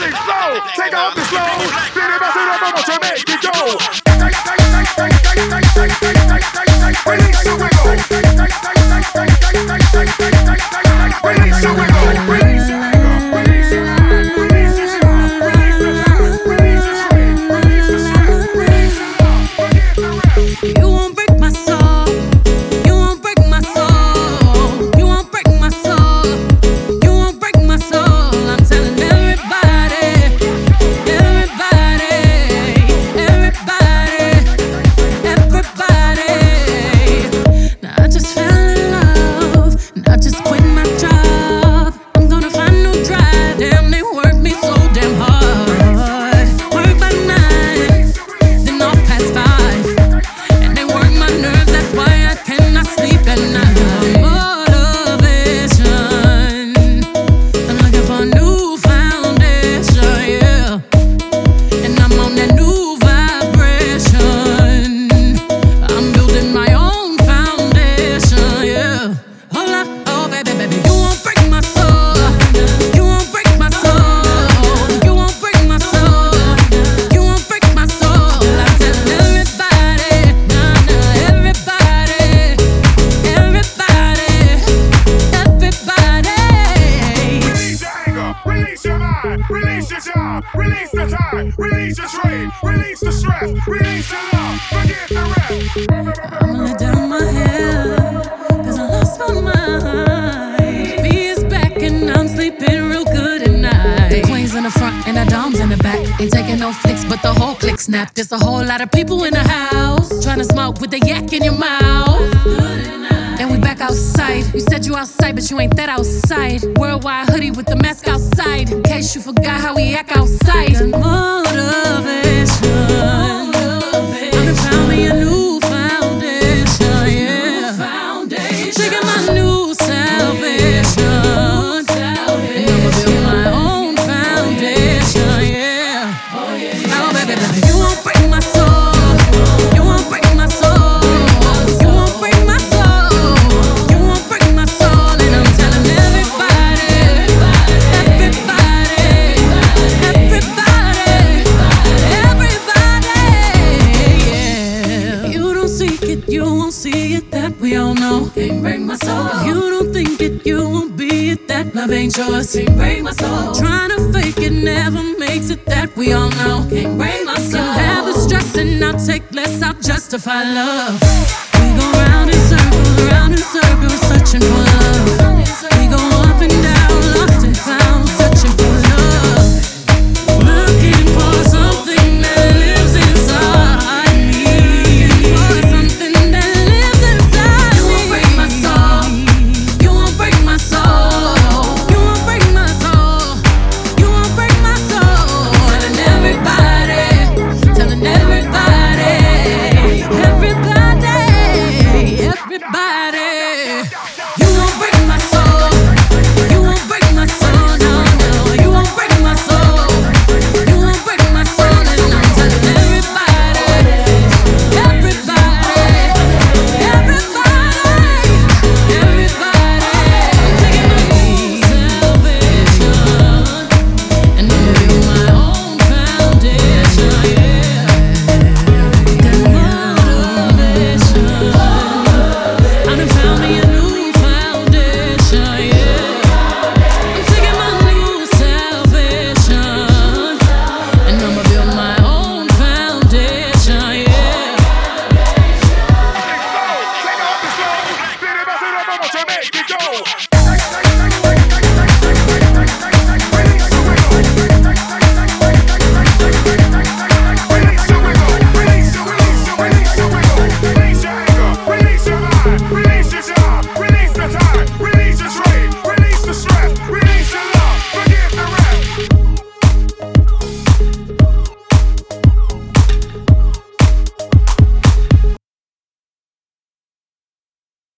things slow. Take off the slow. Then it about to make it go. Release the wiggle. Release the wiggle. Release the wiggle. I'ma let down my hair, cause I lost my mind. B is back and I'm sleeping real good at night. The queen's in the front and the dom's in the back. Ain't taking no flicks, but the whole click snap. There's a whole lot of people in the house trying to smoke with the yak in your mouth. And we back outside. You said you outside, but you ain't that outside. Worldwide hoodie with the mask outside, in case you forgot how we act outside. That motivation. I found me a new foundation, yeah. Checking my new salvation. And I'ma build my own foundation, yeah. Oh, baby, you won't break my soul. You won't break my soul. You won't break my soul. You won't break my soul. And I'm telling everybody, yeah. You don't seek it, you won't see it, that we all know. Can't break my soul. If you don't think it, you won't be it, that love ain't yours. Can't break my soul. Trying to fake it never makes it, that we all know. Can't break my soul. Can have the stress and I'll take less, I'll justify love. We go round in circles, searching for love. We go up and down, lost and found, searching for love. Looking for something that lives inside me. For something that lives inside me. You won't break my soul. You won't break my soul. You won't break my soul. You won't break my soul. Telling everybody, telling everybody, everybody. You won't break my soul. You won't break my soul. No, no. You won't break my soul. You won't break my soul. And I'm telling everybody, everybody, everybody, everybody. I'm taking my new salvation, and I'm building my own foundation, yeah. That motivation. I done found me a new foundation, yeah. I'm taking my new salvation, and I'ma build my own foundation, yeah. Take off the slow. Then it about to make it go.